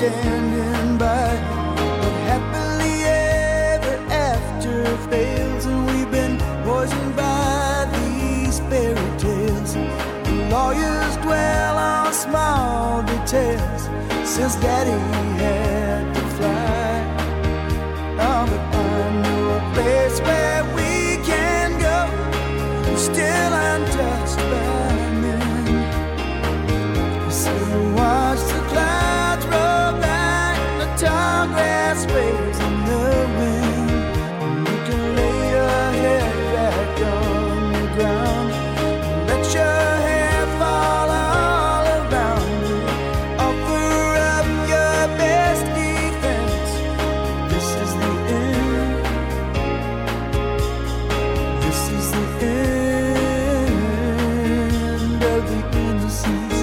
standing by. But happily ever after fails, and we've been poisoned by these fairy tales. The lawyers dwell on small details since Daddy had to fly. Oh, but I know a place where we can go, still untouched by men. So watch the clouds roll back, the tall grass waves in the wind. You can lay your head back on the ground, let your hair fall all around you. Offer up your best defense. This is the end. This is the end of the innocence.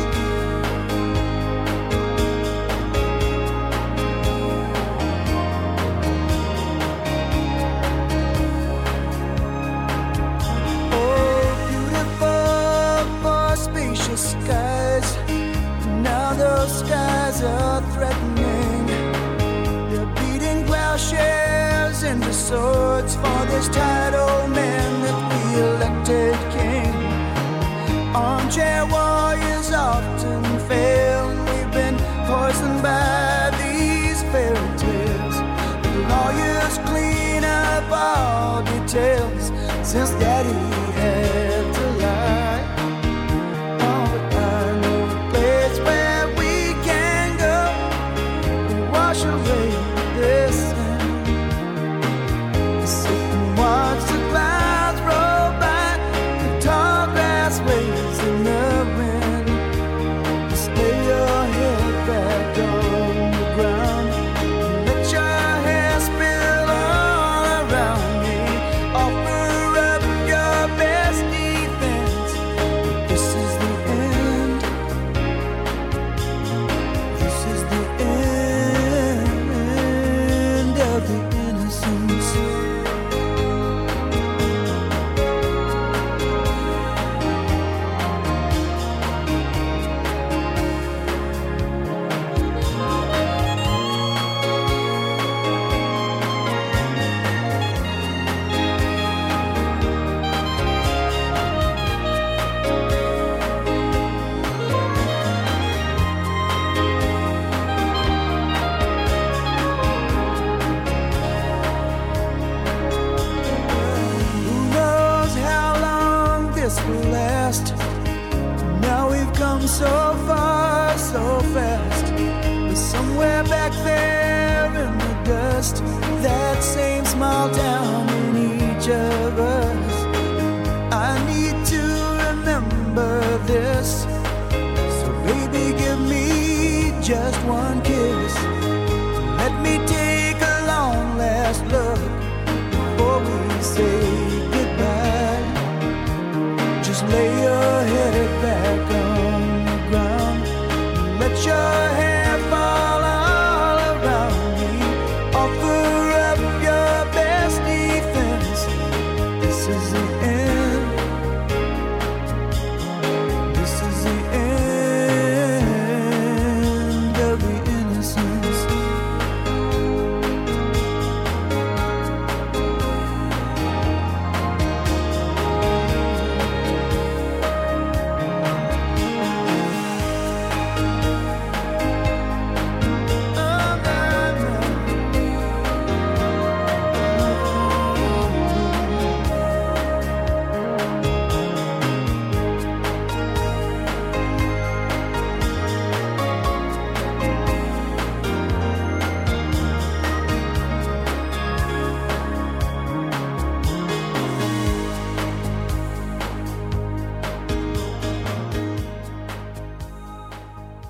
Oh, beautiful for spacious skies. Now those skies are threatening. They're beating plowshares into swords for this tired old man that we elected king. Armchair warriors often fail, and we've been poisoned by these fairy tales. The lawyers clean up all details since Daddy had to lie. Oh, but I know a place where we can go to wash away this sin. Sit and watch the clouds roll by, the tall grass waves in the wind. Just lay your head back on the ground, let your hair spill all around me. Offer up your best defense. This is the end. This is the end of the innocence. Who knows how long this will last? Now we've come so far, so fast. But somewhere back there in the dust, that same small town